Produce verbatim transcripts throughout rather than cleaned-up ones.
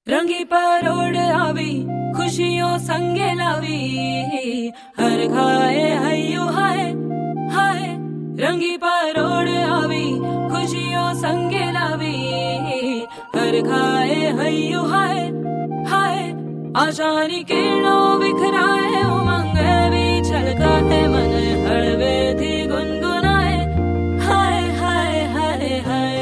रंगी परोड़ आवी खुशियों संगे लावी, हर खाए हयू हाय हाय। रंगी परोड़ आवी खुशियों संगे लावी, हर खाए हयू हाय हाय। आशानी किरणों बिखराए उमंग भी छलकाते मन, हड़वे थी गुनगुनाए हाय हाय हाय हाय।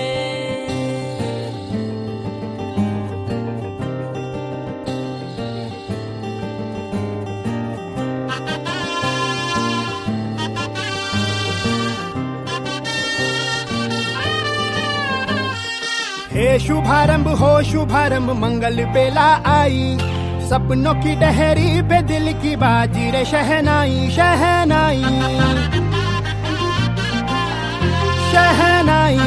हे शुभारंभ हो शुभारंभ मंगल बेला आई, सपनों की डहरी पे दिल की बाजी रे शहनाई शहनाई शहनाई।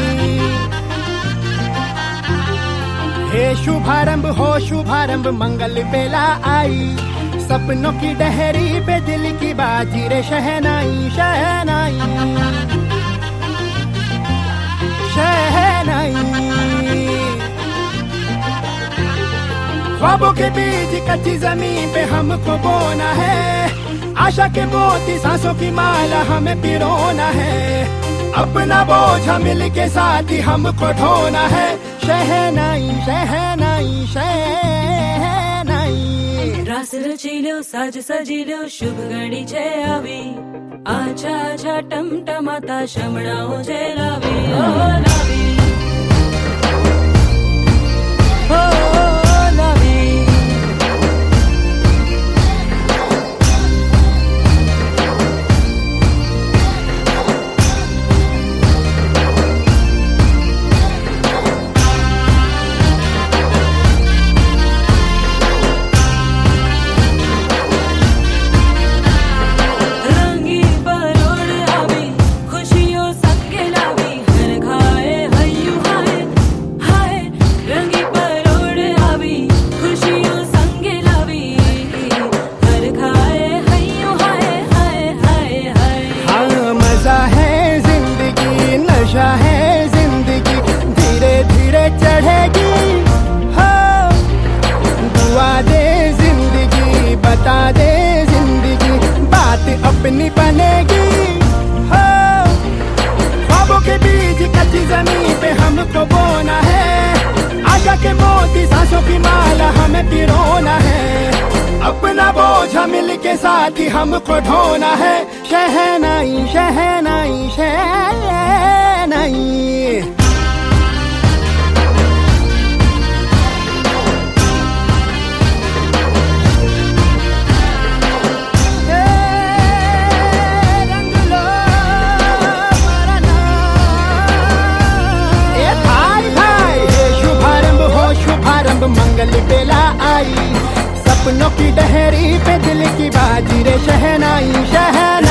हे शुभारंभ हो शुभारंभ मंगल बेला आई, सपनों की डहरी पे दिल की बाजी रे शहनाई शहनाई शहनाई। ख्वाबों के बीज कच्ची जमीन पे हमको बोना है, आशा के मोती सांसों की माला हमें पिरोना है। अपना बोझ मिल के साथ ही हमको ढोना है, शहनाई शहनाई शहनाई। रास रचिलो साज सजिलो शुभ घड़ी छे आवी, आछा आछा टमटमाता शमणाओ जे लावी ओ लावी ओ लावी। नशा है जिंदगी धीरे धीरे चढ़ेगी हो, दुआ दे जिंदगी बता दे जिंदगी बात अपनी बनेगी हो। ख्वाबों के बीज कच्ची जमीन पे हमको बोना है, आशा के मोती सांसों की माला हमें पिरोना है। अपना बोझ मिल के साथ ही हमको ढोना है, शहनाई शहनाई शहनाई। शुभारंभ हो शुभारंभ मंगल बेला आई, सपनों की डहरी पे दिल की बाजी रे शहनाई शहनाई।